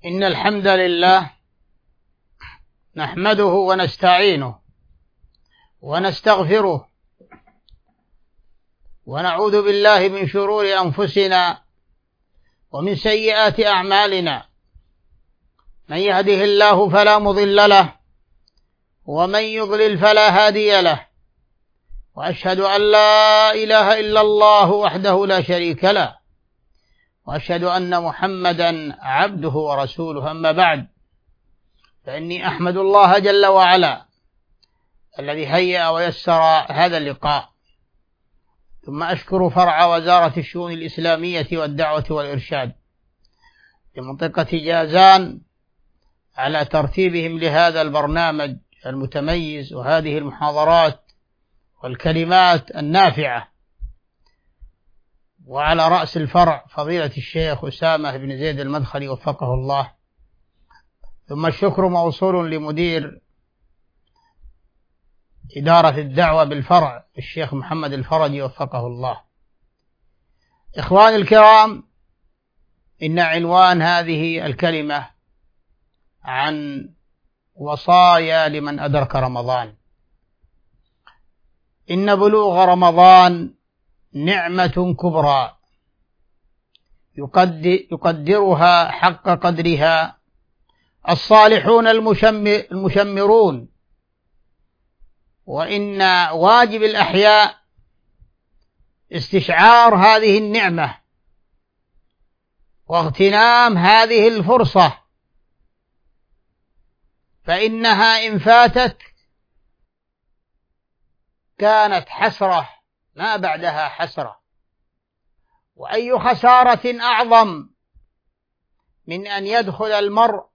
إن الحمد لله نحمده ونستعينه ونستغفره ونعوذ بالله من شرور أنفسنا ومن سيئات أعمالنا. من يهده الله فلا مضل له ومن يضلل فلا هادي له، وأشهد أن لا إله إلا الله وحده لا شريك له، وأشهد أن محمدا عبده ورسوله. أما بعد، فإني أحمد الله جل وعلا الذي هيأ ويسر هذا اللقاء، ثم أشكر فرع وزارة الشؤون الإسلامية والدعوة والإرشاد لمنطقة جازان على ترتيبهم لهذا البرنامج المتميز وهذه المحاضرات والكلمات النافعة، وعلى رأس الفرع فضيلة الشيخ أسامة بن زيد المدخلي وفقه الله. ثم الشكر موصول لمدير إدارة الدعوة بالفرع الشيخ محمد الفرجي وفقه الله. إخواني الكرام، إن عنوان هذه الكلمة عن وصايا لمن أدرك رمضان. إن بلوغ رمضان نعمة كبرى يقدرها حق قدرها الصالحون المشمرون، وإن واجب الأحياء استشعار هذه النعمة واغتنام هذه الفرصة، فإنها إن فاتت كانت حسرة ما بعدها حسرة. وأي خسارة أعظم من أن يدخل المرء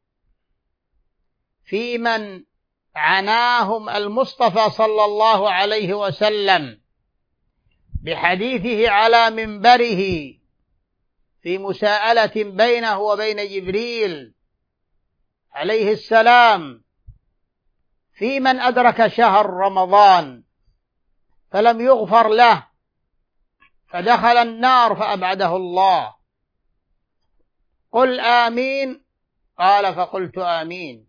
في من عناهم المصطفى صلى الله عليه وسلم بحديثه على منبره في مساءلة بينه وبين جبريل عليه السلام في من أدرك شهر رمضان فلم يغفر له فدخل النار فأبعده الله. قل آمين، قال فقلت آمين.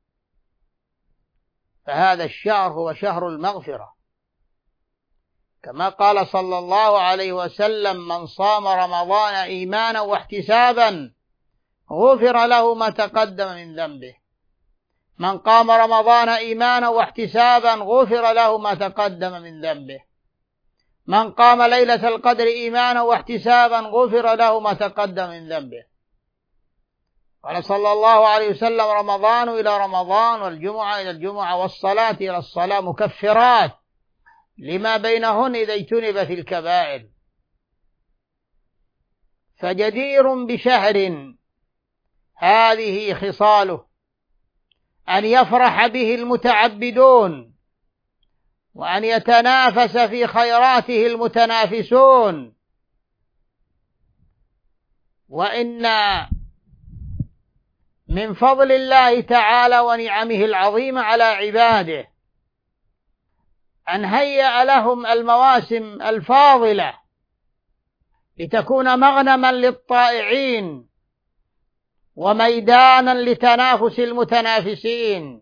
فهذا الشهر هو شهر المغفرة، كما قال صلى الله عليه وسلم: من صام رمضان إيمانا واحتسابا غفر له ما تقدم من ذنبه. من قام رمضان إيمانا واحتسابا غفر له ما تقدم من ذنبه. من قام ليلة القدر إيمانا واحتسابا غفر له ما تقدم من ذنبه. قال صلى الله عليه وسلم: رمضان إلى رمضان والجمعة إلى الجمعة والصلاة إلى الصلاة مكفرات لما بينهن إذا اجتنبت الكبائر. فجدير بشهر هذه خصاله أن يفرح به المتعبدون، وأن يتنافس في خيراته المتنافسون. وإن من فضل الله تعالى ونعمه العظيمة على عباده أن هيأ لهم المواسم الفاضلة لتكون مغنما للطائعين وميدانا لتنافس المتنافسين.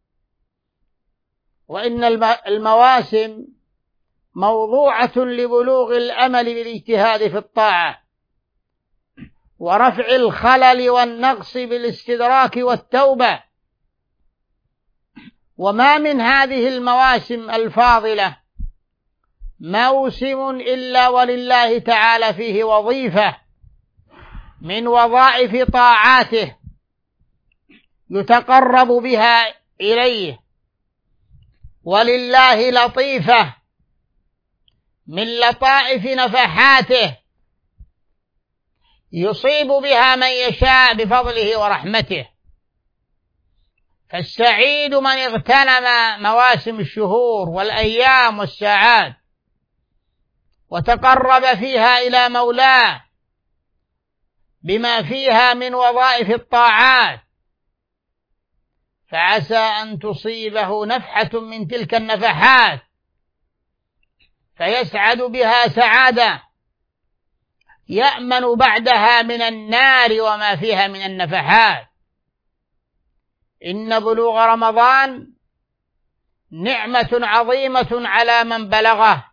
وإن المواسم موضوعة لبلوغ الأمل بالاجتهاد في الطاعة ورفع الخلل والنقص بالاستدراك والتوبة. وما من هذه المواسم الفاضلة موسم إلا ولله تعالى فيه وظيفة من وظائف طاعاته يتقرب بها إليه، ولله لطيفة من لطائف نفحاته يصيب بها من يشاء بفضله ورحمته. فالسعيد من اغتنم مواسم الشهور والأيام والساعات وتقرب فيها إلى مولاه بما فيها من وظائف الطاعات، فعسى أن تصيبه نفحة من تلك النفحات فيسعد بها سعادة يأمن بعدها من النار وما فيها من النفحات. إن بلوغ رمضان نعمة عظيمة على من بلغه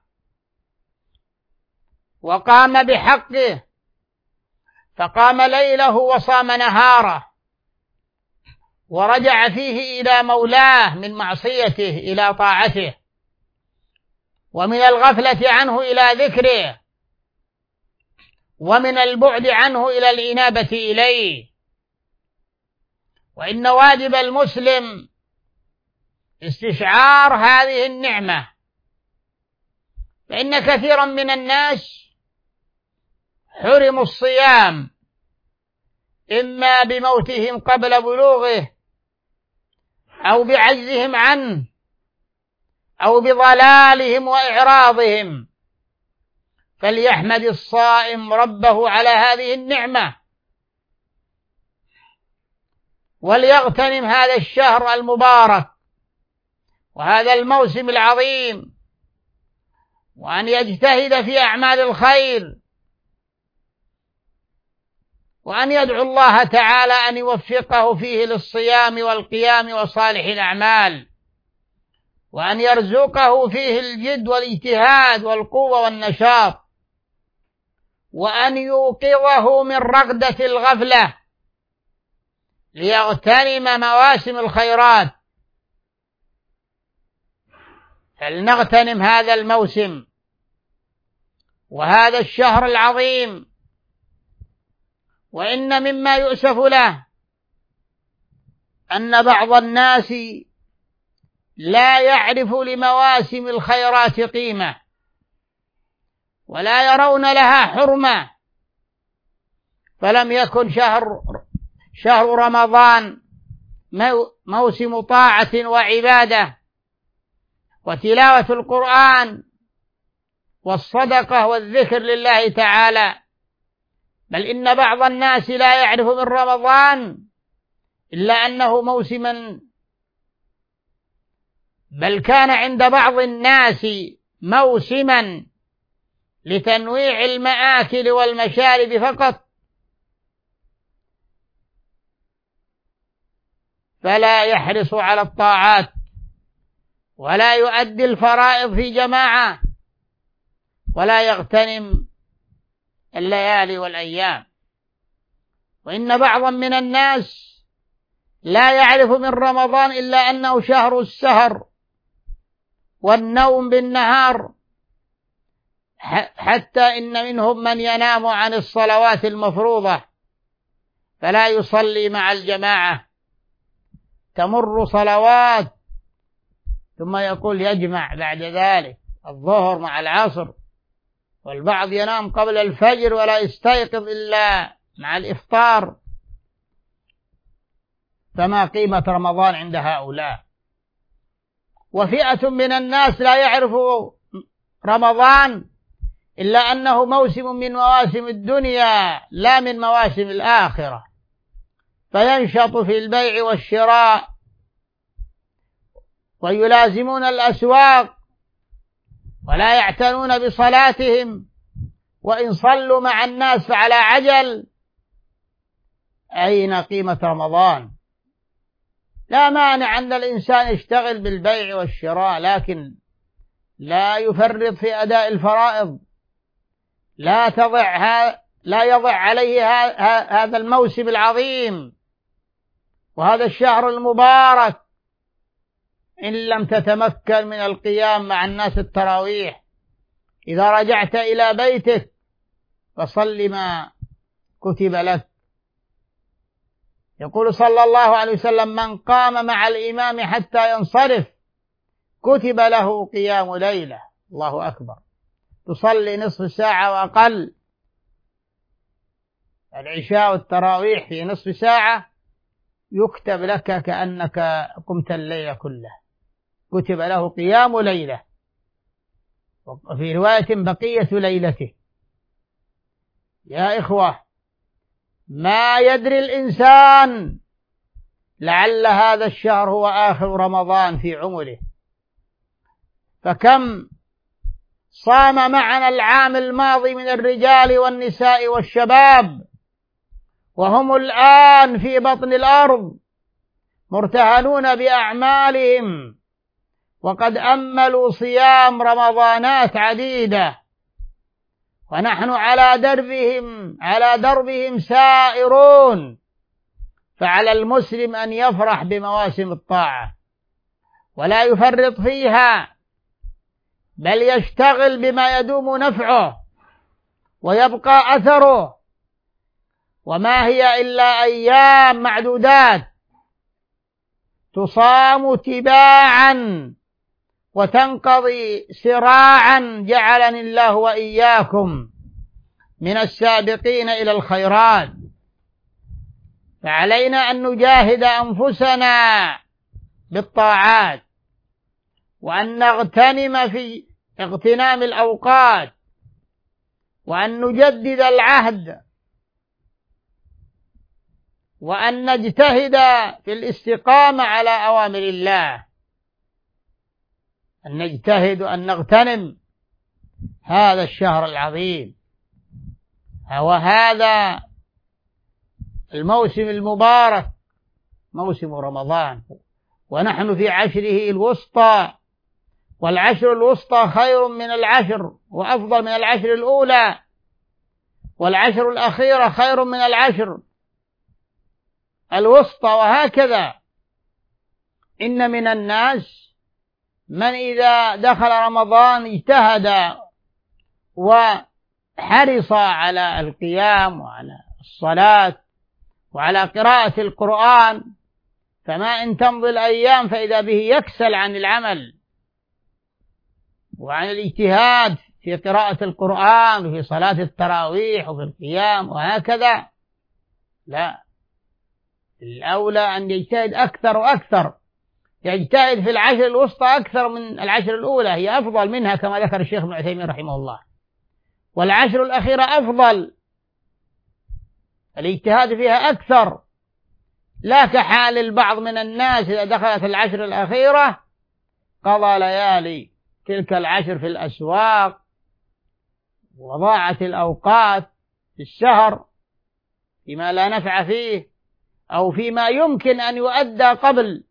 وقام بحقه، فقام ليله وصام نهاره، ورجع فيه إلى مولاه من معصيته إلى طاعته، ومن الغفلة عنه إلى ذكره، ومن البعد عنه إلى الإنابة إليه. وإن واجب المسلم استشعار هذه النعمة، فإن كثيرا من الناس حرموا الصيام إما بموتهم قبل بلوغه أو بعجزهم عنه أو بضلالهم وإعراضهم، فليحمد الصائم ربه على هذه النعمة، وليغتنم هذا الشهر المبارك وهذا الموسم العظيم، وأن يجتهد في أعمال الخير، وأن يدعو الله تعالى أن يوفقه فيه للصيام والقيام وصالح الأعمال، وأن يرزقه فيه الجد والاجتهاد والقوة والنشاط، وأن يوقظه من رقدة الغفلة ليغتنم مواسم الخيرات. فلنغتنم هذا الموسم وهذا الشهر العظيم. وإن مما يؤسف له أن بعض الناس لا يعرف لمواسم الخيرات قيمة، ولا يرون لها حرمة، فلم يكن شهر رمضان موسم طاعة وعبادة وتلاوة القرآن والصدقة والذكر لله تعالى، بل إن بعض الناس لا يعرف من رمضان إلا أنه موسما، بل كان عند بعض الناس موسما لتنويع المآكل والمشارب فقط، فلا يحرص على الطاعات ولا يؤدي الفرائض في جماعة ولا يغتنم الليالي والأيام. وإن بعضا من الناس لا يعرف من رمضان إلا أنه شهر السهر والنوم بالنهار، حتى إن منهم من ينام عن الصلوات المفروضة فلا يصلي مع الجماعة، تمر صلوات ثم يقول يجمع بعد ذلك الظهر مع العصر، والبعض ينام قبل الفجر ولا يستيقظ إلا مع الإفطار. فما قيمة رمضان عند هؤلاء؟ وفئة من الناس لا يعرف رمضان إلا أنه موسم من مواسم الدنيا لا من مواسم الآخرة، فينشط في البيع والشراء ويلازمون الأسواق ولا يعتنون بصلاتهم، وإن صلوا مع الناس فعلى عجل. أين قيمة رمضان؟ لا مانع أن الإنسان يشتغل بالبيع والشراء، لكن لا يفرط في أداء الفرائض، لا يضع عليه هذا الموسم العظيم وهذا الشهر المبارك إن لم تتمكن من القيام مع الناس التراويح. إذا رجعت إلى بيتك فصل ما كتب لك. يقول صلى الله عليه وسلم: من قام مع الإمام حتى ينصرف كتب له قيام ليلة. الله أكبر. تصلي نصف ساعة وأقل، العشاء والتراويح في نصف ساعة، يكتب لك كأنك قمت الليل كله، كتب له قيام ليلة، وفي رواية بقية ليلته. يا إخوة، ما يدري الإنسان لعل هذا الشهر هو آخر رمضان في عمره، فكم صام معنا العام الماضي من الرجال والنساء والشباب وهم الآن في بطن الأرض مرتهنون بأعمالهم، وقد أملوا صيام رمضانات عديدة، ونحن على دربهم سائرون. فعلى المسلم أن يفرح بمواسم الطاعة ولا يفرط فيها، بل يشتغل بما يدوم نفعه ويبقى أثره. وما هي إلا أيام معدودات تصام تباعا وتنقضي سراعا، جعلني الله وإياكم من السابقين إلى الخيرات. فعلينا أن نجاهد أنفسنا بالطاعات، وأن نغتنم في اغتنام الأوقات، وأن نجدد العهد، وأن نجتهد في الاستقامة على أوامر الله، أن نجتهد أن نغتنم هذا الشهر العظيم وهذا الموسم المبارك، موسم رمضان، ونحن في عشره الوسطى، والعشر الوسطى خير من العشر وأفضل من العشر الأولى، والعشر الأخيرة خير من العشر الوسطى، وهكذا. إن من الناس من إذا دخل رمضان اجتهد وحرص على القيام وعلى الصلاة وعلى قراءة القرآن، فما إن تمضي الأيام فإذا به يكسل عن العمل وعن الاجتهاد في قراءة القرآن وفي صلاة التراويح وفي القيام وهكذا. لا، الأولى أن يجتهد أكثر وأكثر، يجتهد في العشر الوسطى أكثر من العشر الأولى، هي أفضل منها كما ذكر الشيخ ابن عثيمين رحمه الله، والعشر الأخيرة أفضل، الاجتهاد فيها أكثر. لا كحال البعض من الناس إذا دخلت العشر الأخيرة قضى ليالي تلك العشر في الأسواق، وضاعت الأوقات في الشهر فيما لا نفع فيه أو فيما يمكن أن يؤدى قبل.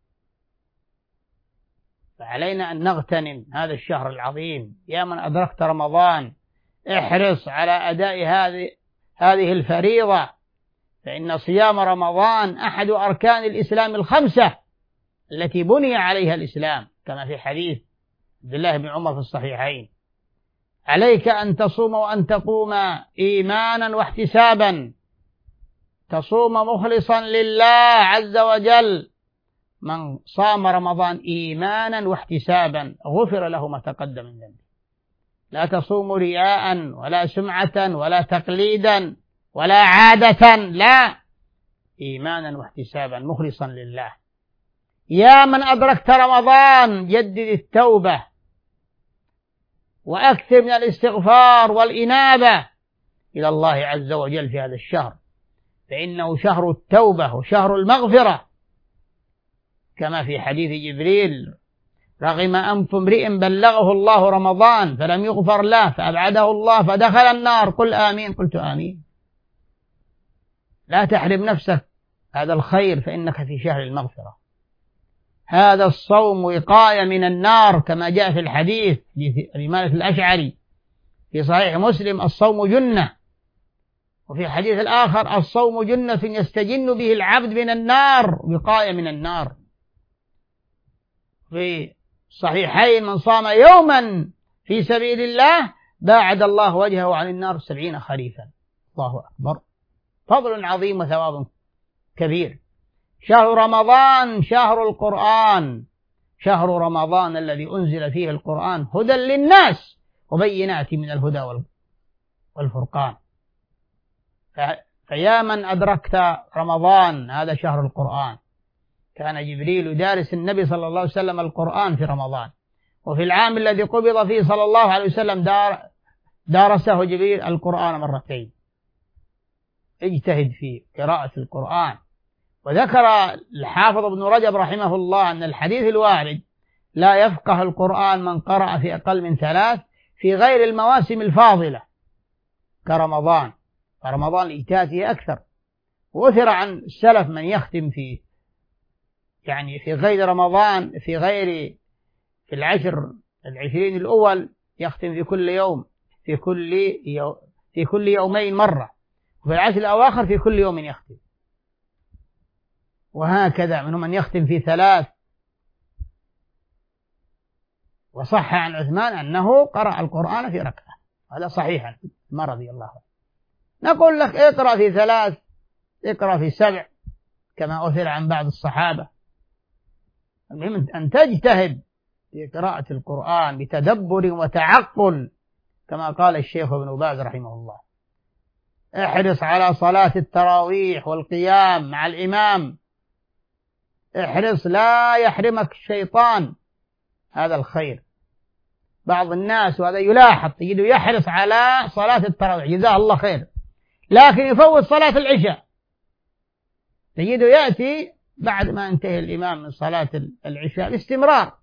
فعلينا أن نغتنم هذا الشهر العظيم. يا من أدركت رمضان احرص على أداء هذه الفريضة، فإن صيام رمضان أحد أركان الإسلام الخمسة التي بني عليها الإسلام، كما في حديث عبد الله بن عمر في الصحيحين: عليك أن تصوم وأن تقوم إيمانا واحتسابا، تصوم مخلصا لله عز وجل. من صام رمضان إيمانا واحتسابا غفر له ما تقدم من ذنبه. لا تصوم رياء ولا سمعة ولا تقليدا ولا عادة، لا، إيمانا واحتسابا مخلصا لله. يا من أدركت رمضان جدد التوبة وأكثر من الاستغفار والإنابة إلى الله عز وجل في هذا الشهر، فإنه شهر التوبة وشهر المغفرة، كما في حديث جبريل: رغم أنف امرئ بلغه الله رمضان فلم يغفر له فأبعده الله فدخل النار، قل آمين. قلت آمين. لا تحرم نفسك هذا الخير، فإنك في شهر المغفرة. هذا الصوم وقاية من النار، كما جاء في الحديث لمالك الأشعري في صحيح مسلم: الصوم جنة. وفي حديث الآخر: الصوم جنة يستجن به العبد من النار، وقاية من النار. في صحيحين: من صام يوما في سبيل الله باعد الله وجهه عن النار 70 خريفا. الله أكبر، فضل عظيم وثواب كبير. شهر رمضان شهر القرآن، شهر رمضان الذي أنزل فيه القرآن هدى للناس وبينات من الهدى والفرقان. فيا من أدركت رمضان، هذا شهر القرآن. كان جبريل يدارس النبي صلى الله عليه وسلم القرآن في رمضان، وفي العام الذي قبض فيه صلى الله عليه وسلم دارسه جبريل القرآن مرتين. اجتهد في قراءة القرآن. وذكر الحافظ ابن رجب رحمه الله أن الحديث الوارد: لا يفقه القرآن من قرأ في أقل من 3 في غير المواسم الفاضلة كرمضان، فرمضان الاجتهاد فيه أكثر. وأثر عن السلف من يختم في يعني في غير رمضان، في العشر العشرين الأول يختم في كل يوم، في كل يومين مرة، وفي العشر الأواخر في كل يوم يختم، وهكذا منهم من يختم في 3. وصح عن عثمان أنه قرأ القرآن في ركعة، هذا صحيح ما رضي الله عنه. نقول لك اقرأ في 3، اقرأ في 7 كما أثر عن بعض الصحابة. المهم أن تجتهد في قراءة القرآن بتدبر وتعقل كما قال الشيخ ابن باز رحمه الله. احرص على صلاة التراويح والقيام مع الإمام، احرص لا يحرمك الشيطان هذا الخير. بعض الناس وهذا يلاحظ تجده يحرص على صلاة التراويح جزاه الله خير، لكن يفوت صلاة العشاء، تجده يأتي بعد ما انتهي الإمام من صلاة العشاء باستمرار.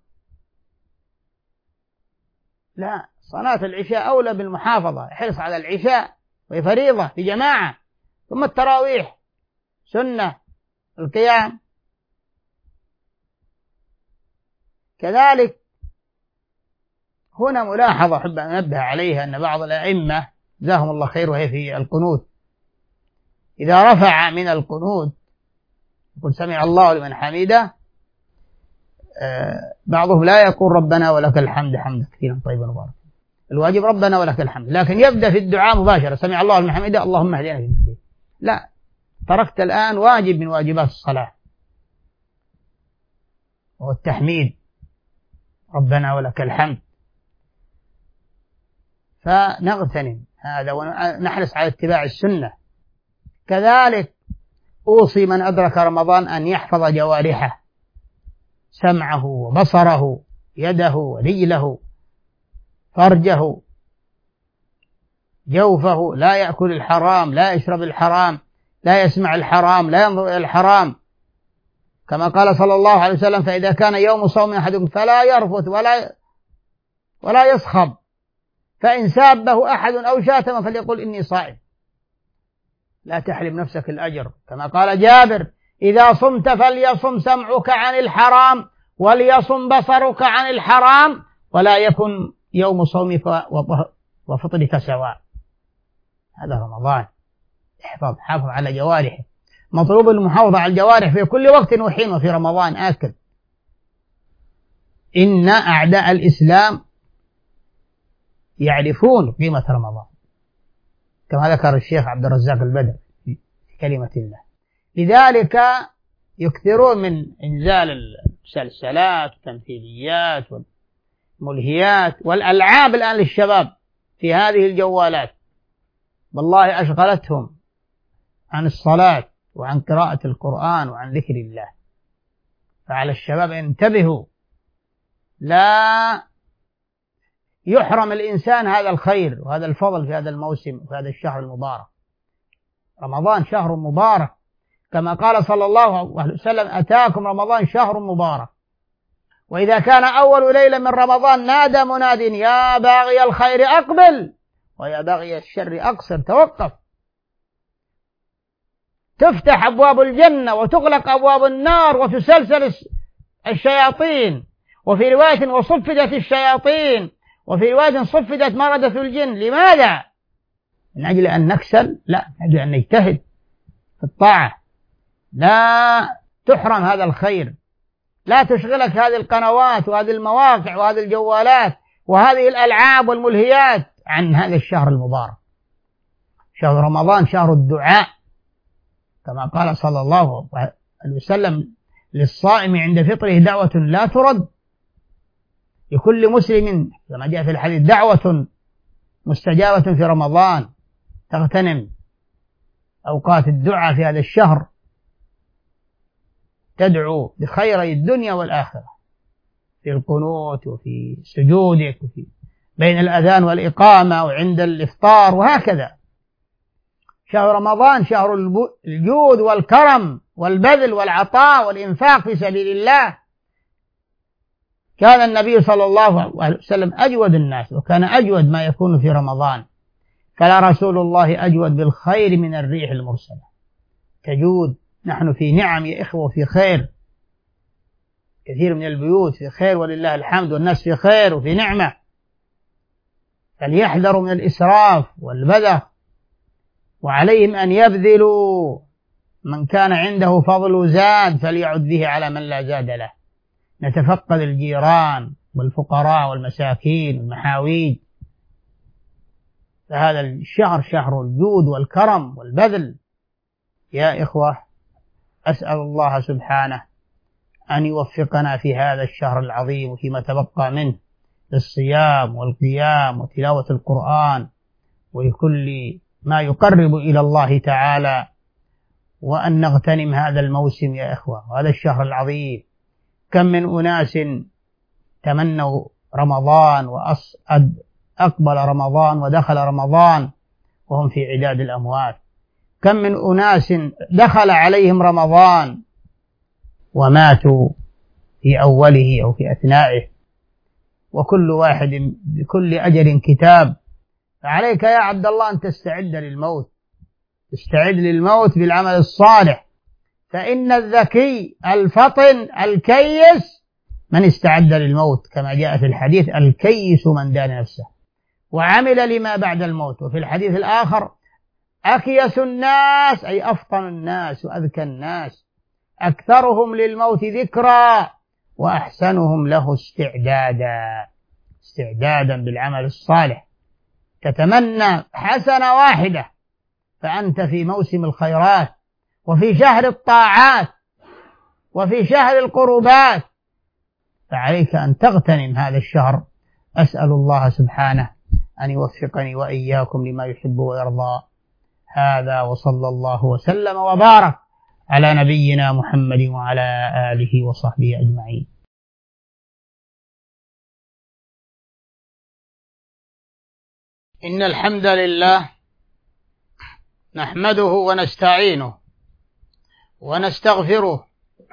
لا، صلاة العشاء أولى بالمحافظة، احرص على العشاء وهي فريضة في جماعة، ثم التراويح سنة القيام. كذلك هنا ملاحظة أحب أن أنبه عليها، أن بعض الأئمة جزاهم الله خير وهي في القنوت، إذا رفع من القنوت يقول سمع الله لمن حمده، بعضهم لا يقول ربنا ولك الحمد حمدا كثيرا طيبا مباركا، الواجب ربنا ولك الحمد، لكن يبدأ في الدعاء مباشرة سمع الله لمن حمده اللهم اهدنا فيمن هديت. لا، تركت الآن واجب من واجبات الصلاة وهو التحميد ربنا ولك الحمد. فنغتنم هذا ونحرص على اتباع السنة. كذلك أوصي من أدرك رمضان أن يحفظ جوارحه، سمعه وبصره، يده ورجله، فرجه، جوفه، لا يأكل الحرام، لا يشرب الحرام، لا يسمع الحرام، لا ينظر إلى الحرام، كما قال صلى الله عليه وسلم فإذا كان يوم صوم أحدكم فلا يرفث ولا يصخب، فإن سابه أحد أو شاتم فليقل إني صائم. لا تحرم نفسك الأجر، كما قال جابر إذا صمت فليصم سمعك عن الحرام وليصم بصرك عن الحرام ولا يكن يوم صومك وفطرك سواء. هذا رمضان، حافظ على جوارحه، مطلوب المحافظة على الجوارح في كل وقت وحين، وفي رمضان آكل. إن أعداء الإسلام يعرفون قيمة رمضان كما ذكر الشيخ عبد الرزاق البدر في كلمة الله، لذلك يكثرون من إنزال المسلسلات والتمثيليات والملهيات والألعاب الآن للشباب في هذه الجوالات، والله أشغلتهم عن الصلاة وعن قراءة القرآن وعن ذكر الله. فعلى الشباب انتبهوا، لا يحرم الإنسان هذا الخير وهذا الفضل في هذا الموسم وفي هذا الشهر المبارك. رمضان شهر مبارك، كما قال صلى الله عليه وسلم أتاكم رمضان شهر مبارك، وإذا كان أول ليلة من رمضان نادى مناد يا باغي الخير أقبل ويا باغي الشر أقصر، توقف. تفتح أبواب الجنة وتغلق أبواب النار وتسلسل الشياطين، وفي رواية وصفدت الشياطين، وفي رواية صفدت مردة الجن. لماذا؟ من أجل أن نكسل؟ لا، من أجل أن نجتهد في الطاعة. لا تحرم هذا الخير، لا تشغلك هذه القنوات وهذه المواقع وهذه الجوالات وهذه الألعاب والملهيات عن هذا الشهر المبارك. شهر رمضان شهر الدعاء، كما قال صلى الله عليه وسلم للصائم عند فطره دعوة لا ترد، لكل مسلم كما جاء في الحديث دعوة مستجابة في رمضان. تغتنم أوقات الدعاء في هذا الشهر، تدعو بخيري الدنيا والآخرة في القنوت وفي سجودك وفي بين الأذان والإقامة وعند الإفطار وهكذا. شهر رمضان شهر الجود والكرم والبذل والعطاء والإنفاق في سبيل الله. كان النبي صلى الله عليه وسلم أجود الناس، وكان أجود ما يكون في رمضان، فلا رسول الله أجود بالخير من الريح المرسلة. تجود، نحن في نعم يا إخوة، في خير، كثير من البيوت في خير ولله الحمد، والناس في خير وفي نعمة، فليحذروا من الإسراف والبذخ، وعليهم أن يبذلوا. من كان عنده فضل زاد فليعد به على من لا زاد له. نتفقد الجيران والفقراء والمساكين والمحاويج. فهذا الشهر شهر الجود والكرم والبذل. يا إخوة، أسأل الله سبحانه أن يوفقنا في هذا الشهر العظيم وفيما تبقى منه للصيام والقيام وتلاوة القرآن وكل ما يقرب إلى الله تعالى، وأن نغتنم هذا الموسم يا إخوة، وهذا الشهر العظيم. كم من أناس تمنوا رمضان وأقبل رمضان ودخل رمضان وهم في عداد الأموات. كم من أناس دخل عليهم رمضان وماتوا في أوله أو في أثنائه، وكل واحد بكل أجل كتاب. فعليك يا عبد الله أن تستعد للموت، تستعد للموت بالعمل الصالح، فإن الذكي الفطن الكيس من استعد للموت، كما جاء في الحديث: الكيس من دان نفسه وعمل لما بعد الموت. وفي الحديث الآخر: أكيس الناس أي أفطن الناس وأذكى الناس، أكثرهم للموت ذكرى وأحسنهم له استعدادا بالعمل الصالح. تتمنى حسنة واحدة فأنت في موسم الخيرات وفي شهر الطاعات وفي شهر القربات، فعليك أن تغتنم هذا الشهر. أسأل الله سبحانه أن يوفقني وإياكم لما يحب ويرضى. هذا، وصلى الله وسلم وبارك على نبينا محمد وعلى آله وصحبه أجمعين. إن الحمد لله نحمده ونستعينه ونستغفره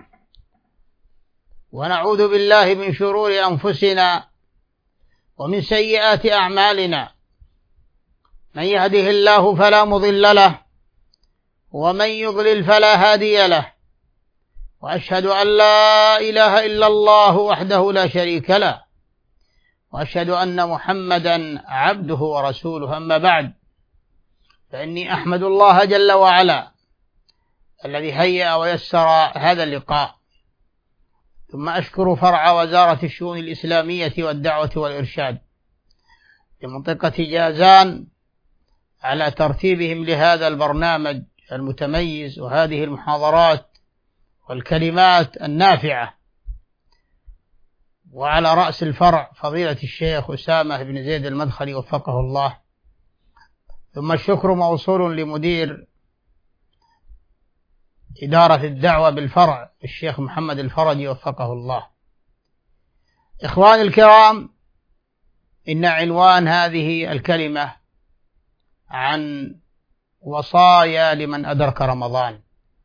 ونعوذ بالله من شرور أنفسنا ومن سيئات أعمالنا. من يهده الله فلا مضل له ومن يضلل فلا هادي له، وأشهد أن لا إله إلا الله وحده لا شريك له، وأشهد أن محمدا عبده ورسوله. أما بعد، فإني أحمد الله جل وعلا الذي هيأ ويسر هذا اللقاء، ثم أشكر فرع وزارة الشؤون الإسلامية والدعوة والإرشاد في منطقة جازان على ترتيبهم لهذا البرنامج المتميز وهذه المحاضرات والكلمات النافعة، وعلى رأس الفرع فضيلة الشيخ أسامة بن زيد المدخلي وفقه الله. ثم الشكر موصول لمدير إدارة الدعوة بالفرع الشيخ محمد الفرجي وفقه الله. إخواني الكرام، إن عنوان هذه الكلمة عن وصايا لمن أدرك رمضان.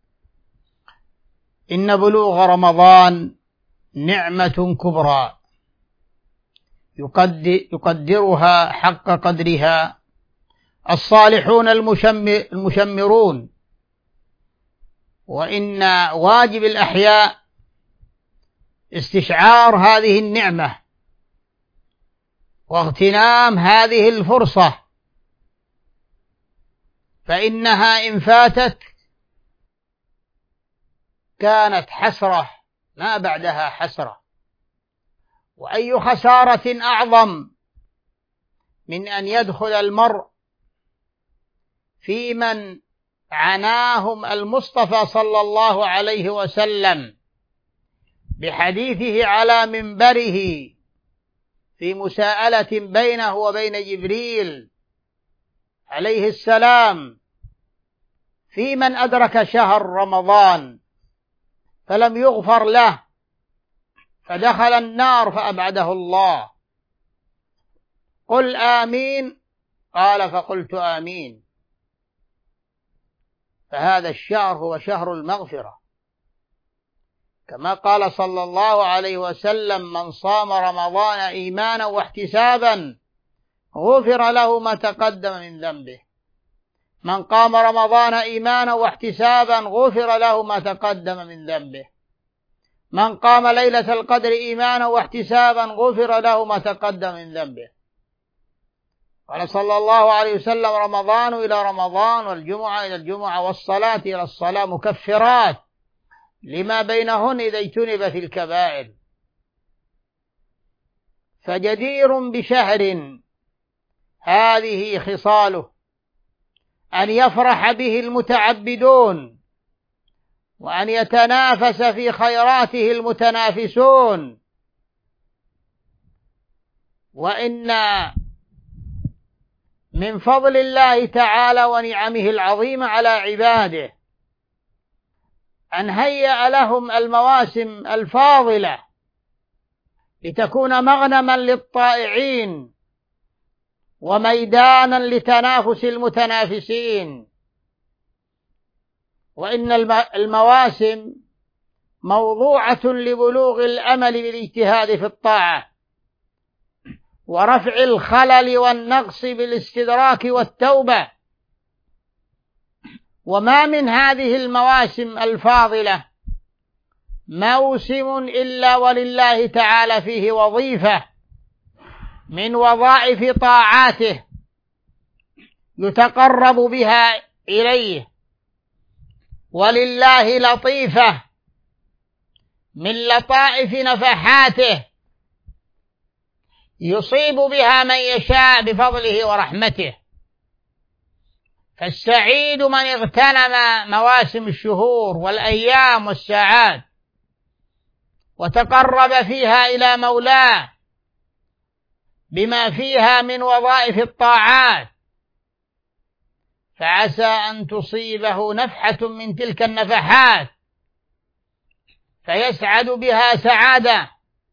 إن بلوغ رمضان نعمة كبرى يقدرها حق قدرها الصالحون المشمرون، وإن واجب الأحياء استشعار هذه النعمة واغتنام هذه الفرصة، فإنها إن فاتت كانت حسرة ما بعدها حسرة. وأي خسارة أعظم من أن يدخل المرء في من عناهم المصطفى صلى الله عليه وسلم بحديثه على منبره في مساءلة بينه وبين جبريل عليه السلام في من أدرك شهر رمضان فلم يغفر له فدخل النار فأبعده الله. قل آمين، قال فقلت آمين. فهذا الشهر هو شهر المغفرة، كما قال صلى الله عليه وسلم: من صام رمضان إيمانا واحتسابا غفر له ما تقدم من ذنبه. من قام رمضان إيمانا واحتسابا غفر له ما تقدم من ذنبه. من قام ليلة القدر إيمانا واحتسابا غفر له ما تقدم من ذنبه. قال صلى الله عليه وسلم: رمضان إلى رمضان والجمعة إلى الجمعة والصلاة إلى الصلاة مكفرات لما بينهن إذا اجتنبت الكبائر. فجدير بشهر هذه خصاله أن يفرح به المتعبدون، وأن يتنافس في خيراته المتنافسون. وإن من فضل الله تعالى ونعمه العظيمة على عباده أن هيأ لهم المواسم الفاضلة لتكون مغنما للطائعين وميدانا لتنافس المتنافسين. وإن المواسم موضوعة لبلوغ الأمل بالاجتهاد في الطاعة ورفع الخلل والنقص بالاستدراك والتوبة. وما من هذه المواسم الفاضلة موسم إلا ولله تعالى فيه وظيفة من وظائف طاعاته يتقرب بها إليه، ولله لطيفة من لطائف نفحاته يصيب بها من يشاء بفضله ورحمته. فالسعيد من اغتنم مواسم الشهور والأيام والساعات وتقرب فيها إلى مولاه بما فيها من وظائف الطاعات، فعسى أن تصيبه نفحة من تلك النفحات فيسعد بها سعادة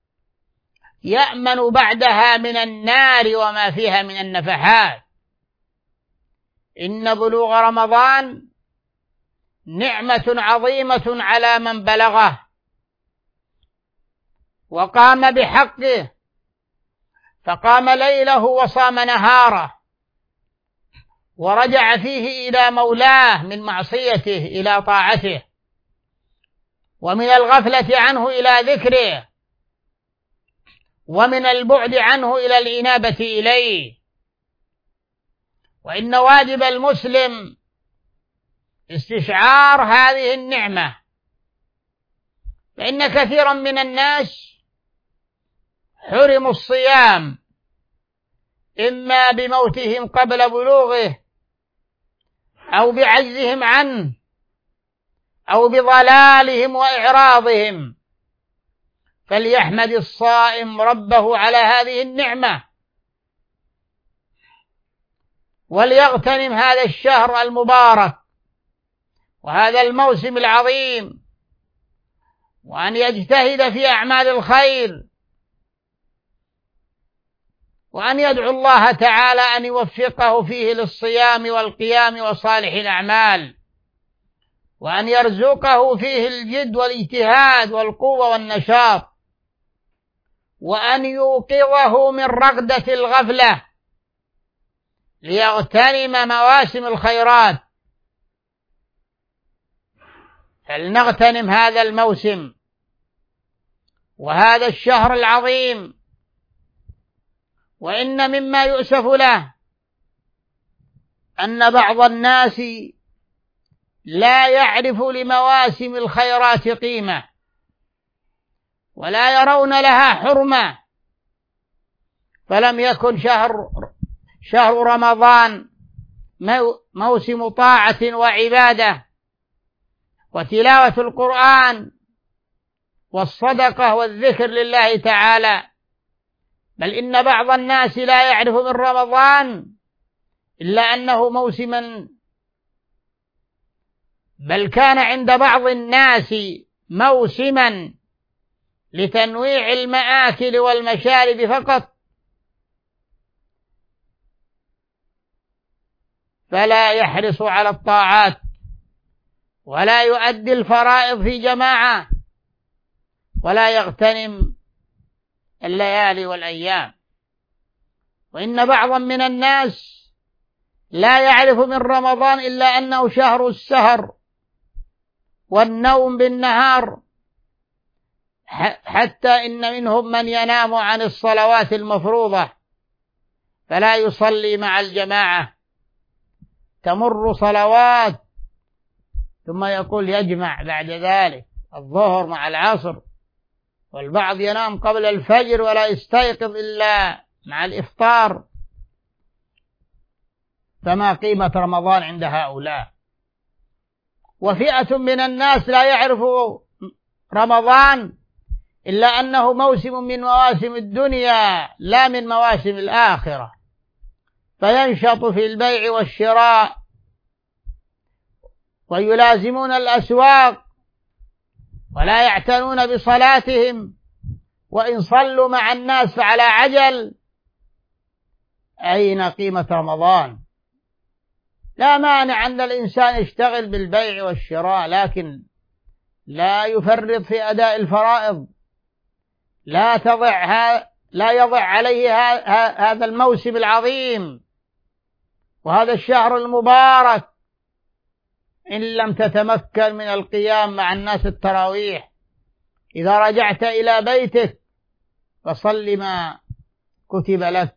يأمن بعدها من النار وما فيها من النفحات. إن بلوغ رمضان نعمة عظيمة على من بلغه وقام بحقه، فقام ليله وصام نهاره ورجع فيه إلى مولاه من معصيته إلى طاعته، ومن الغفلة عنه إلى ذكره، ومن البعد عنه إلى الإنابة إليه. وإن واجب المسلم استشعار هذه النعمة، فإن كثيرا من الناس حرموا الصيام إما بموتهم قبل بلوغه أو بعجزهم عنه أو بضلالهم وإعراضهم، فليحمد الصائم ربه على هذه النعمة وليغتنم هذا الشهر المبارك وهذا الموسم العظيم، وأن يجتهد في أعمال الخير، وأن يدعو الله تعالى أن يوفقه فيه للصيام والقيام وصالح الأعمال، وأن يرزقه فيه الجد والاجتهاد والقوة والنشاط، وأن يوقظه من رقدة الغفلة ليغتنم مواسم الخيرات. فلنغتنم هذا الموسم وهذا الشهر العظيم. وإن مما يؤسف له أن بعض الناس لا يعرف لمواسم الخيرات قيمة ولا يرون لها حرمة، فلم يكن شهر رمضان موسم طاعة وعبادة وتلاوة القرآن والصدقة والذكر لله تعالى، بل إن بعض الناس لا يعرف من رمضان إلا أنه موسما، بل كان عند بعض الناس موسما لتنويع المآكل والمشارب فقط، فلا يحرص على الطاعات ولا يؤدي الفرائض في جماعة ولا يغتنم الليالي والأيام. وإن بعضا من الناس لا يعرف من رمضان إلا أنه شهر السهر والنوم بالنهار حتى إن منهم من ينام عن الصلوات المفروضة فلا يصلي مع الجماعة، تمر صلوات ثم يقول يجمع بعد ذلك الظهر مع العصر، والبعض ينام قبل الفجر ولا يستيقظ إلا مع الإفطار. فما قيمة رمضان عند هؤلاء؟ وفئة من الناس لا يعرف رمضان إلا أنه موسم من مواسم الدنيا لا من مواسم الآخرة، فينشط في البيع والشراء ويلازمون الأسواق ولا يعتنون بصلاتهم، وإن صلوا مع الناس فعلى عجل. أين قيمة رمضان؟ لا مانع أن الإنسان يشتغل بالبيع والشراء، لكن لا يفرط في أداء الفرائض، لا يضع عليه هذا الموسم العظيم وهذا الشهر المبارك إن لم تتمكن من القيام مع الناس التراويح. إذا رجعت إلى بيتك فصل ما كتب لك.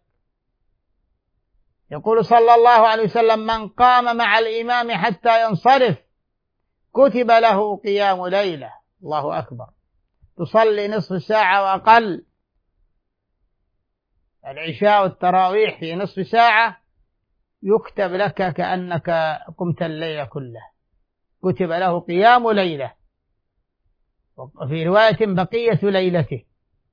يقول صلى الله عليه وسلم: من قام مع الإمام حتى ينصرف كتب له قيام ليلة. الله أكبر. تصلي نصف ساعة وأقل، العشاء والتراويح في نصف ساعة، يكتب لك كأنك قمت الليل كله، كتب له قيام ليلة، وفي رواية بقية ليلته.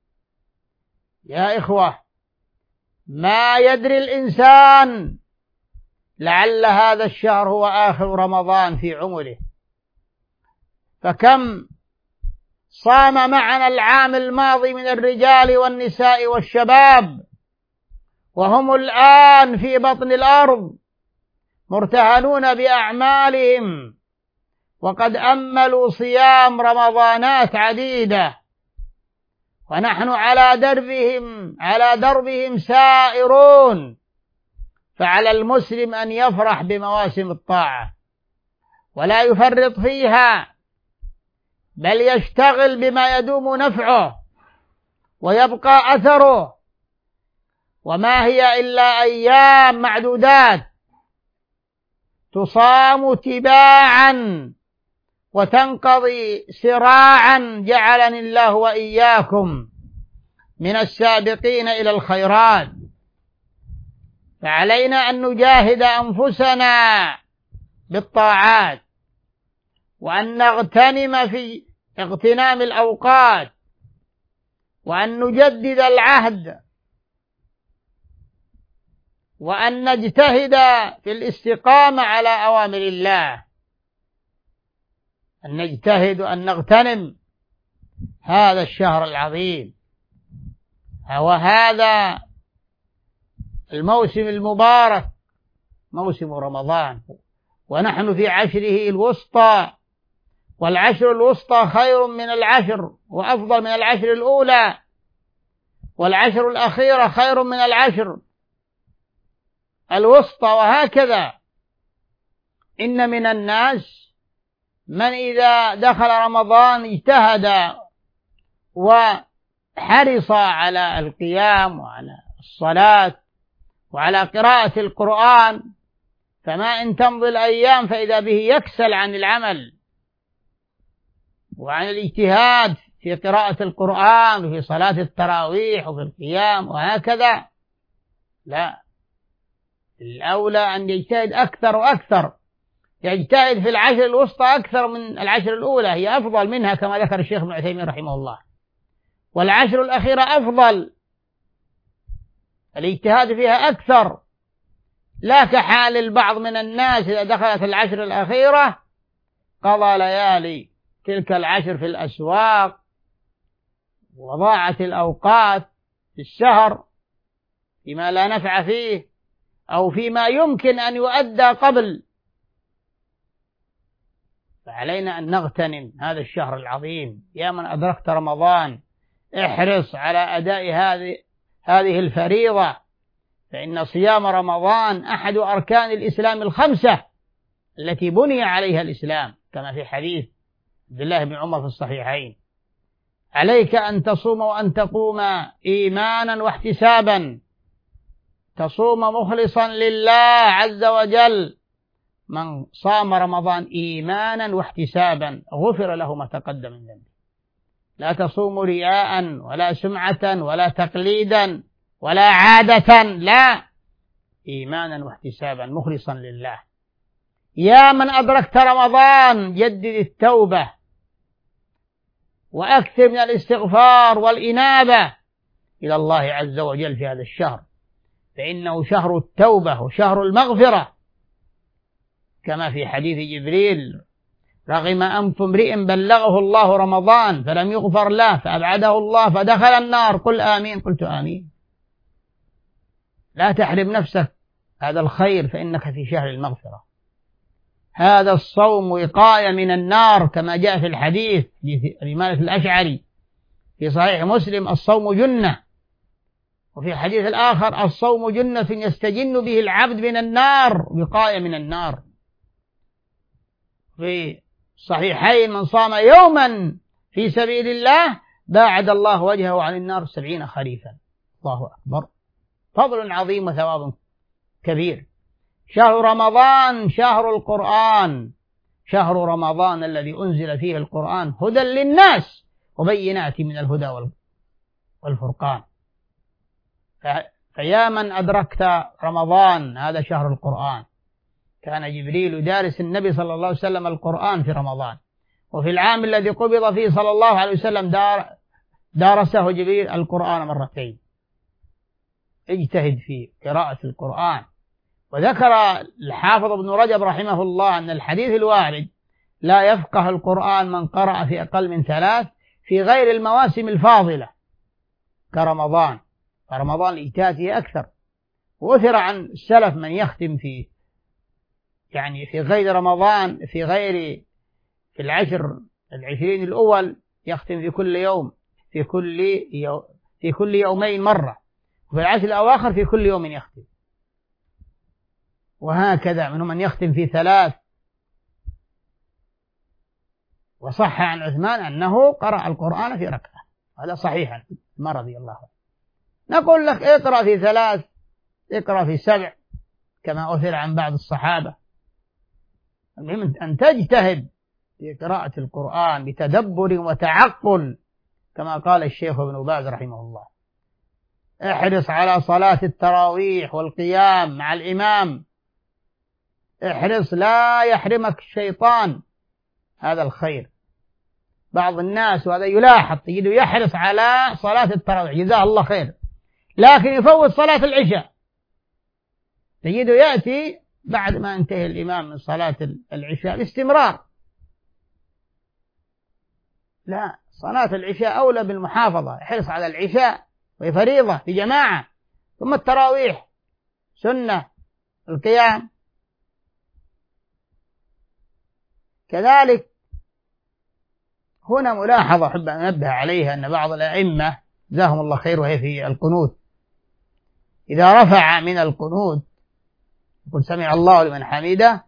يا إخوة، ما يدري الإنسان لعل هذا الشهر هو آخر رمضان في عمره، فكم صام معنا العام الماضي من الرجال والنساء والشباب وهم الآن في بطن الأرض مرتهنون بأعمالهم، وقد أملوا صيام رمضانات عديدة، ونحن على دربهم سائرون. فعلى المسلم أن يفرح بمواسم الطاعة ولا يفرط فيها، بل يشتغل بما يدوم نفعه ويبقى أثره، وما هي إلا أيام معدودات تصام تباعا وتنقضي سراعا، جعلني الله وإياكم من السابقين إلى الخيرات. فعلينا أن نجاهد أنفسنا بالطاعات، وأن نغتنم في اغتنام الأوقات، وأن نجدد العهد، وأن نجتهد في الاستقامة على أوامر الله، أن نجتهد أن نغتنم هذا الشهر العظيم وهذا الموسم المبارك موسم رمضان، ونحن في عشره الوسطى، والعشر الوسطى خير من العشر وأفضل من العشر الأولى، والعشر الأخيرة خير من العشر الوسطى، وهكذا. إن من الناس من إذا دخل رمضان اجتهد وحرص على القيام وعلى الصلاة وعلى قراءة القرآن، فما إن تمضي الأيام فإذا به يكسل عن العمل وعن الاجتهاد في قراءة القرآن وفي صلاة التراويح وفي القيام وهكذا. لا، الأولى أن يجتهد أكثر وأكثر، يجتهد في العشر الوسطى أكثر من العشر الأولى، هي أفضل منها كما ذكر الشيخ ابن عثيمين رحمه الله، والعشر الأخيرة أفضل، الاجتهاد فيها أكثر، لا كحال البعض من الناس إذا دخلت العشر الأخيرة قضى ليالي تلك العشر في الأسواق، وضاعت الأوقات في الشهر فيما لا نفع فيه أو فيما يمكن أن يؤدى قبل. فعلينا أن نغتنم هذا الشهر العظيم. يا من أدركت رمضان احرص على أداء هذه الفريضة، فإن صيام رمضان أحد أركان الإسلام الخمسة التي بني عليها الإسلام، كما في حديث عبد الله بن عمر في الصحيحين: عليك أن تصوم وأن تقوم إيمانا واحتسابا، تصوم مخلصا لله عز وجل. من صام رمضان إيمانا واحتسابا غفر له ما تقدم من ذنبه. لا تصوم رياء ولا سمعة ولا تقليدا ولا عادة، لا، إيمانا واحتسابا مخلصا لله. يا من أدركت رمضان جدد التوبة وأكثر من الاستغفار والإنابة إلى الله عز وجل في هذا الشهر، فإنه شهر التوبة وشهر المغفرة، كما في حديث جبريل: رغم أنف امرئ بلغه الله رمضان فلم يغفر له فأبعده الله فدخل النار. قل آمين. قلت آمين. لا تحرم نفسك هذا الخير، فإنك في شهر المغفرة. هذا الصوم وقاية من النار، كما جاء في الحديث لمالك الأشعري في صحيح مسلم: الصوم جنة. وفي حديث الآخر: الصوم جنة يستجن به العبد من النار، وقاية من النار. في الصحيحين: من صام يوما في سبيل الله باعد الله وجهه عن النار 70 خريفا. الله أكبر، فضل عظيم وثواب كبير. شهر رمضان شهر القرآن، شهر رمضان الذي أنزل فيه القرآن هدى للناس وبينات من الهدى والفرقان. فيا من أدركت رمضان، هذا شهر القرآن. كان جبريل يدارس النبي صلى الله عليه وسلم القرآن في رمضان، وفي العام الذي قبض فيه صلى الله عليه وسلم دارسه جبريل القرآن مرتين. اجتهد في قراءة القرآن. وذكر الحافظ ابن رجب رحمه الله أن الحديث الوارد: لا يفقه القرآن من قرأ في أقل من 3 في غير المواسم الفاضلة كرمضان، فرمضان إجتهاده أكثر. وأثر عن السلف من يختم في غير رمضان، في العشر 20 الأول يختم في كل يوم، في كل يومين مرة، وفي العشر الأواخر في كل يوم يختم. وهكذا منهم من يختم في 3. وصح عن عثمان أنه قرأ القرآن في ركعة، هذا صحيح ما رضي الله عنه. نقول لك اقرأ في 3، اقرأ في 7، كما أثر عن بعض الصحابة. المهم أن تجتهد في قراءة القرآن بتدبر وتعقل، كما قال الشيخ ابن باز رحمه الله: احرص على صلاة التراويح والقيام مع الإمام، احرص لا يحرمك الشيطان هذا الخير. بعض الناس، وهذا يلاحظ، تجده يحرص على صلاة التراويح جزاه الله خير، لكن يفوت صلاة العشاء. تجده يأتي بعد ما انتهي الإمام من صلاة العشاء باستمرار. لا، صلاة العشاء أولى بالمحافظة، احرص على العشاء وهي فريضة في جماعة، ثم التراويح سنة، القيام كذلك. هنا ملاحظة أحب أن أنبه عليها، أن بعض الأئمة جزاهم الله خير وهي في القنوت، إذا رفع من القنوت يقول سمع الله لمن حمده،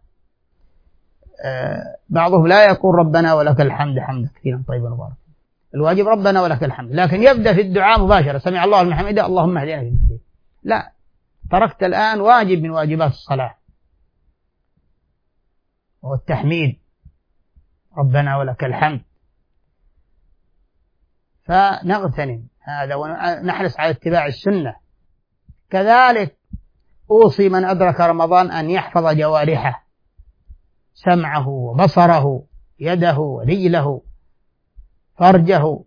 بعضهم لا يقول ربنا ولك الحمد حمدا كثيرا طيبا مباركا، الواجب ربنا ولك الحمد، لكن يبدأ في الدعاء مباشرة: سمع الله لمن حمده اللهم اهدنا فيمن هديت. لا، تركت الآن واجب من واجبات الصلاة وهو التحميد، ربنا ولك الحمد. فنغتنم هذا ونحرص على اتباع السنة. كذلك أوصي من أدرك رمضان أن يحفظ جوارحه، سمعه وبصره، يده ورجله، فرجه،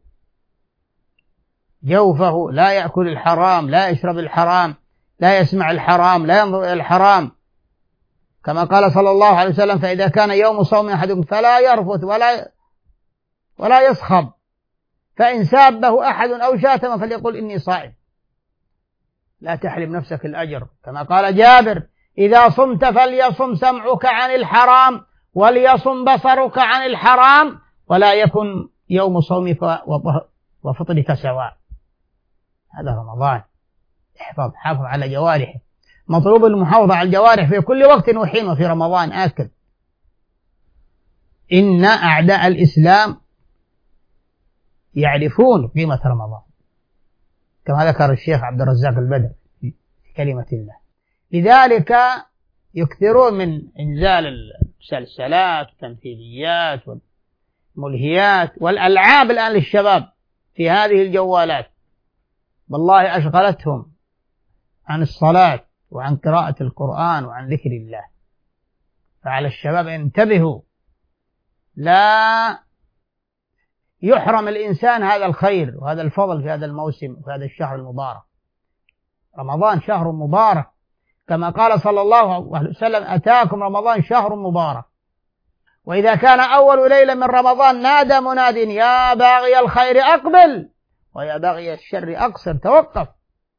جوفه، لا يأكل الحرام، لا يشرب الحرام، لا يسمع الحرام، لا ينظر إلى الحرام، كما قال صلى الله عليه وسلم: فإذا كان يوم صوم أحدكم فلا يرفث ولا يصخب، فإن سابه أحد أو شاتم فليقل إني صائم. لا تحرم نفسك الأجر، كما قال جابر: إذا صمت فليصم سمعك عن الحرام وليصم بصرك عن الحرام، ولا يكن يوم صومك وفطرك سواء. هذا رمضان، حافظ على جوارحه. مطلوب المحافظة على الجوارح في كل وقت وحين، وفي رمضان آكل. إن أعداء الإسلام يعرفون قيمة رمضان، كما ذكر الشيخ عبد الرزاق البدر في كلمة الله. لذلك يكثرون من إنزال المسلسلات والتمثيليات والملهيات والألعاب الآن للشباب في هذه الجوالات، والله أشغلتهم عن الصلاة وعن قراءة القرآن وعن ذكر الله. فعلى الشباب انتبهوا، لا يحرم الإنسان هذا الخير وهذا الفضل في هذا الموسم وفي هذا الشهر المبارك. رمضان شهر مبارك، كما قال صلى الله عليه وسلم: أتاكم رمضان شهر مبارك. وإذا كان أول ليلة من رمضان نادى مناد: يا باغي الخير أقبل ويا باغي الشر أقصر. توقف.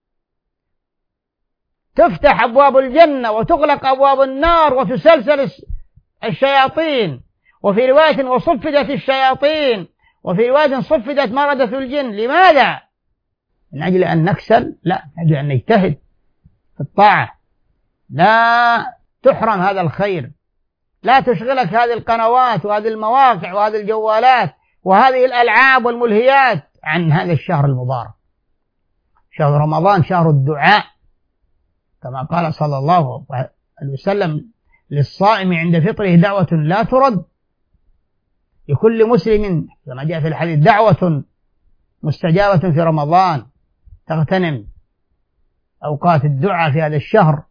تفتح أبواب الجنة وتغلق أبواب النار وتسلسل الشياطين. وفي رواية: وصفدت الشياطين. وفي رواية: صفدت مردة الجن. لماذا؟ من أجل أن نكسل؟ لا، من أجل أن نجتهد في الطاعة. لا تحرم هذا الخير، لا تشغلك هذه القنوات وهذه المواقع وهذه الجوالات وهذه الألعاب والملهيات عن هذا الشهر المبارك. شهر رمضان شهر الدعاء، كما قال صلى الله عليه وسلم: للصائم عند فطره دعوة لا ترد. لكل مسلم كما جاء في الحديث دعوة مستجابة في رمضان. تغتنم أوقات الدعاء في هذا الشهر،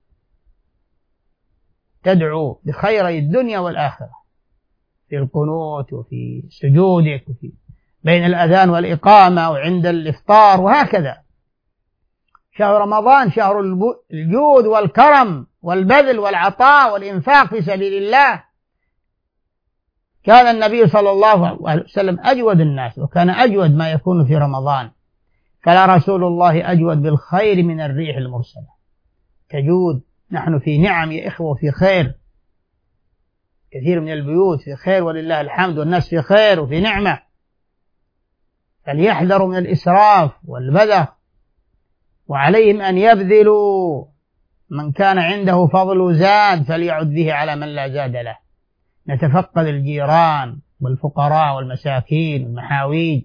تدعو بخيري الدنيا والآخرة في القنوت وفي سجودك وفي بين الأذان والإقامة وعند الإفطار وهكذا. شهر رمضان شهر الجود والكرم والبذل والعطاء والإنفاق في سبيل الله. كان النبي صلى الله عليه وسلم أجود الناس، وكان أجود ما يكون في رمضان. قال رسول الله: أجود بالخير من الريح المرسلة. تجود. نحن في نعم يا إخوة، في خير، كثير من البيوت في خير ولله الحمد، والناس في خير وفي نعمة. فليحذروا من الإسراف والبذخ، وعليهم أن يبذلوا. من كان عنده فضل زاد فليعد به على من لا زاد له. نتفقد الجيران والفقراء والمساكين والمحاويج.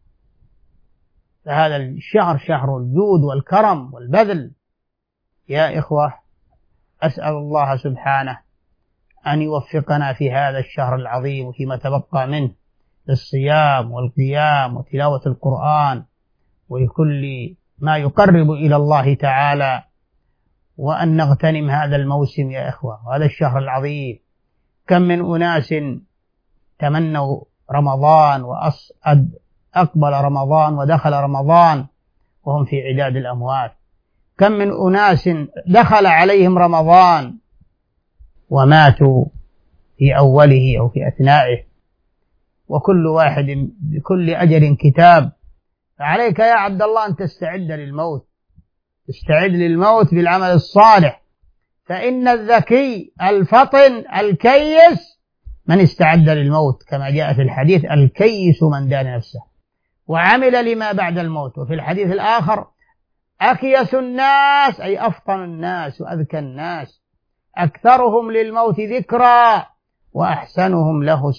فهذا الشهر شهر الجود والكرم والبذل. يا إخوة، أسأل الله سبحانه أن يوفقنا في هذا الشهر العظيم وفيما تبقى منه للصيام والقيام وتلاوة القرآن وكل ما يقرب إلى الله تعالى، وأن نغتنم هذا الموسم يا إخوة، وهذا الشهر العظيم. كم من أناس تمنوا رمضان وأقبل رمضان ودخل رمضان وهم في عداد الأموات. كم من أناس دخل عليهم رمضان وماتوا في أوله أو في أثنائه، وكل واحد بكل أجل كتاب. فعليك يا عبد الله أن تستعد للموت، تستعد للموت بالعمل الصالح. فإن الذكي الفطن الكيس من استعد للموت، كما جاء في الحديث: الكيس من دان نفسه وعمل لما بعد الموت. وفي الحديث الآخر: أكيس الناس أي أفطن الناس وأذكى الناس، أكثرهم للموت ذكرى وأحسنهم له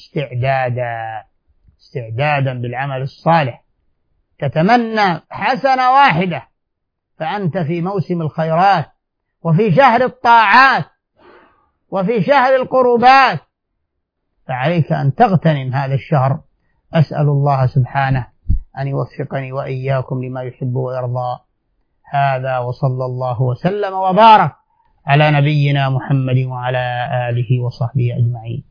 استعدادا بالعمل الصالح. تتمنى حسنة واحدة، فأنت في موسم الخيرات وفي شهر الطاعات وفي شهر القربات، فعليك أن تغتنم هذا الشهر. أسأل الله سبحانه أن يوفقني وإياكم لما يحب ويرضى. هذا، وصلى الله وسلم وبارك على نبينا محمد وعلى آله وصحبه أجمعين.